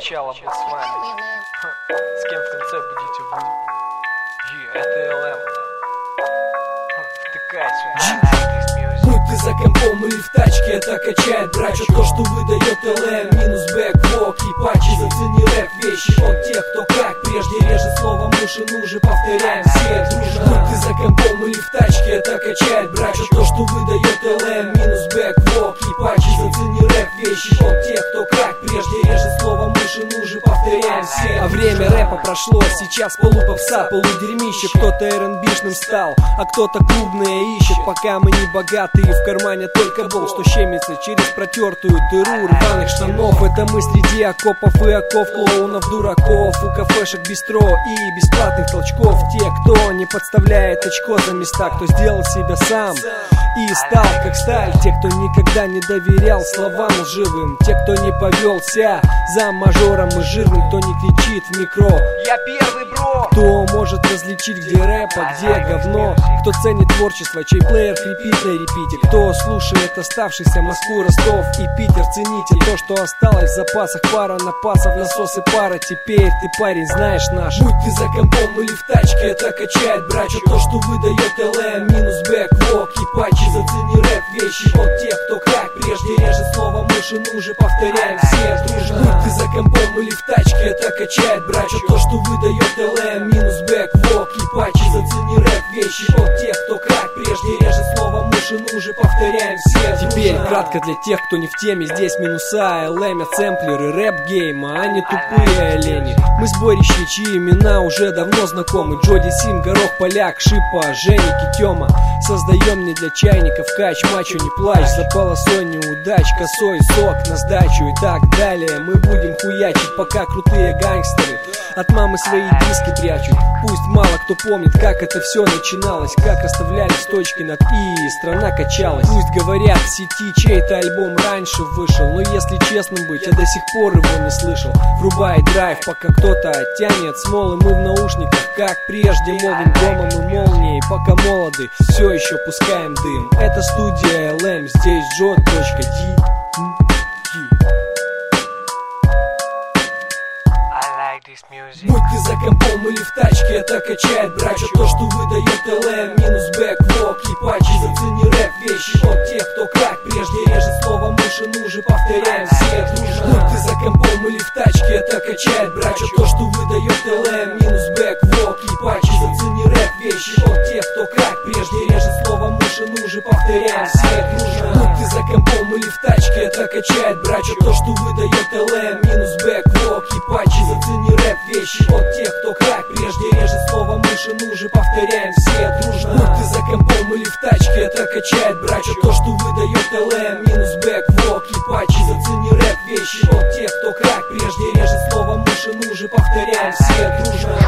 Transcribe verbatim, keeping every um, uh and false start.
сначала был с вами. С кем в конце будете вы? Yeah, это эл эм. Втыкай сюда. Будь ты за компом или в тачке, это качает, брачу. То, что выдает эл эм, минус бэк-вок и патчи. Зацени рэп вещи от тех, кто как прежде режет слово муж и ну же повторяем все дружно. Будь ты за компом или в тачке, это качает, брачу. То, что выдает эл эм, минус бэк-вок и патчи. Зацени рэп вещи от тех, кто как прежде режет слово муж и ну же повторяем все. А время рэпа прошло, сейчас полупопса, полудерьмище. Кто-то эр энд би-шным стал, а кто-то клубное ищет. Пока мы не богатые, в кармане только бол, что щемится через протертую дыру рваных штанов. Это мы среди окопов и оков, клоунов, дураков, у кафешек бистро и бесплатных толчков. Те, кто не подставляет очко за места, кто сделал себя сам и стал как сталь. Те, кто никогда не доверял словам лживым, те, кто не повелся за мажором и жирным, кто не кричит в микро «Я первый, бро!», кто может различить, где рэп, а где говно, кто ценит творчество, чей плеер хрипит на репите, кто слушает оставшийся Москву, Ростов и Питер. Цените то, что осталось в запасах, пара напасов, насосы, пара. Теперь ты, парень, знаешь наш. Будь ты за компом или в тачке, это качает, брачу. То, что выдает эл эм, минус бэк-вок и патчи. Зацени рэп вещи от тех, кто как прежде режет слово муж и ну же повторяем все дружно. Будь ты за компом или в тачке, это качает, брачу. То, что выдает эл эм, минус бэк-вок и патчи. Зацени рэп вещи от тех, кто как прежде режет слово муж и ну же повторяем все дружно. Теперь кратко для тех, кто не в теме, здесь минуса, эл эм, сэмплеры, рэп-гейма, а не тупые олени. Мы сборище, чьи имена уже давно знакомы. Джоди Сим, Горох, Поляк, Шипа, Женик и Тёма. Создаем не для чайников кач, мачо, не плачь, за полосой неудач, косой сок на сдачу и так далее. Мы будем хуячить, пока крутые гангстеры от мамы свои диски прячут. Пусть мало кто помнит, как это все начиналось, как расставлялись точки над «и», и страна качалась. Пусть говорят в сети, чей-то альбом раньше вышел, но если честным быть, я до сих пор его не слышал. Врубай драйв, пока кто-то тянет смолы, мы в наушниках, как прежде, молвим громом и молнией. Пока молоды, все еще пускаем дым. Это студия эл эм, здесь джо.ди. Будь ты за компом или в тачке, это качает, брачу. То, что выдает эл эм, минус бэк-вок и патчи. Зацени рэп вещи от тех, кто как прежде режет слово муж и ну же повторяем все дружно. Будь ты за компом или в тачке, это качает, брачу. То, что выдает эл эм, минус бэк-вок и патчи. Зацени рэп вещи от тех, кто как прежде режет слово муж и ну же повторяем все дружно. Будь ты за компом или в тачке, это качает, брачу. То, что выдает эл эм, минус бэк-вок и патчи. Зацени рэп вещи от тех, кто как прежде режет слово муж и ну же повторяем все дружно. Будь ты за компом или в тачке, это качает, брачу. То, что выдает эл эм, минус бэк-вок и патчи. Зацени рэп вещи от тех, кто как прежде режет слово муж и ну же повторяем все дружно.